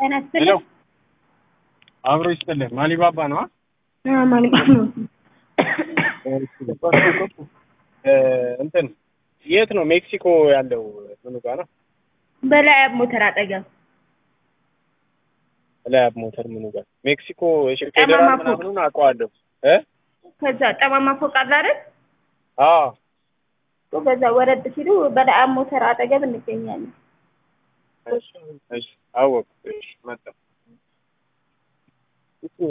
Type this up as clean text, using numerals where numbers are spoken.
ሄሎ አብሮ ይስጥልኝ ማሊባባ ነው ማሊባባ ነው እንትን የት ነው ሜክሲኮ ያለው ምኑ ጋር ነው በላያብ ሞተር አጠገብ በላያብ ሞተር ምኑ ጋር ሜክሲኮ ፌደራል ምናምን አውቀዋለሁ ከዛ ጠማማ ፎቅ አለ አይደል አዎ በዛ ወረድ ሲሉ በላያብ ሞተር አጠገብ እንገኛለን እሺ አወቅ እሺ መጣ